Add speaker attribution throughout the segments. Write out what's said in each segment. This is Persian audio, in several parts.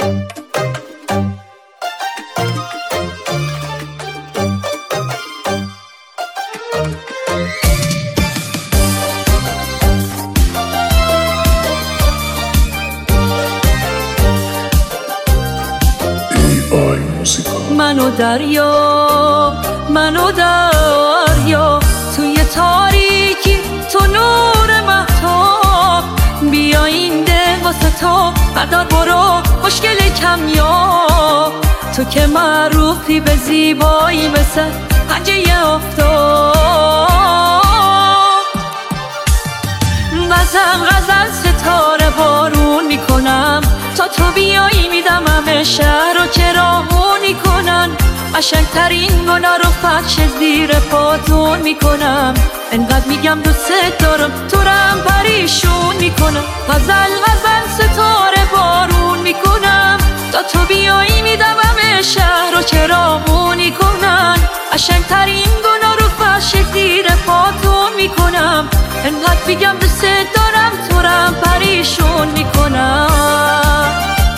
Speaker 1: منو دریا توی تاریکی، تو نور مهتاب. بیا این ده واسه تو بردار برو مشکل کمیاب. تو که معروفی به زیبایی مثل پنجه آفتاب. غزل ستاره بارون میکنم تا تو بیایی، میدم همه شهر رو چراغونی کنن. قشنگترین گنا رو فرش زیر پاتون میکنم. انقدر میگم دوست دارم تو رو هم پریشون میکنم. غزل ستاره بارون میکنم تا تو بیایی، میدم همه شهر رو چراغونی کنن. قشنگترین گنا رو فرش زیر پاتون میکنم. انقدر میگم دوست دارم تو رو هم پریشون میکنم.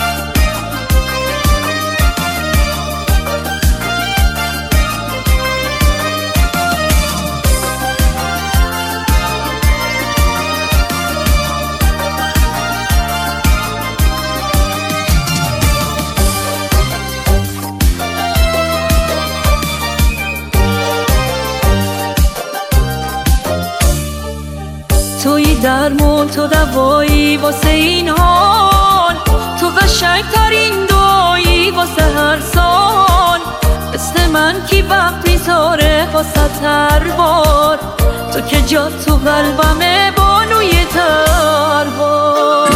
Speaker 1: توی درمون، تو دوایی واسه این حال. تو قشنگترین دعایی واسه هر سال. مثل من کی وقت میذاره واسه هر بار. تو که جا تو قلبمه بانوی تربار.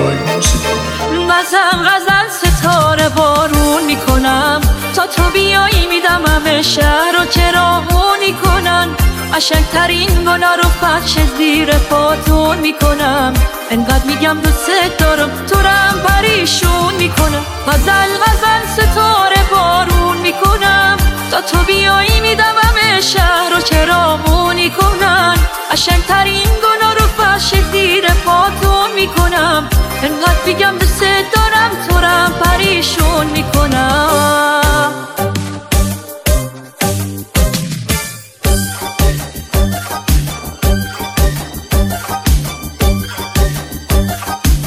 Speaker 1: غزل ستاره بارون میکنم تا تو بیایی، میدم همه شهر رو چراغونی کنن. قشنگترین گنا رو فرش زیر پاتون میکنم. انقدر میگم دوست دارم تو رو هم پریشون میکنم. غزل ستاره بارون میکنم تا تو بیایی، میدم همه شهر رو چراغونی کنن. قشنگترین گنا رو فرش زیر پاتون میکنم. انقدر میگم دوست دارم تو رو هم پریشون میکنم.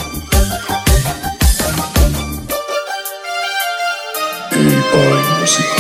Speaker 2: Music.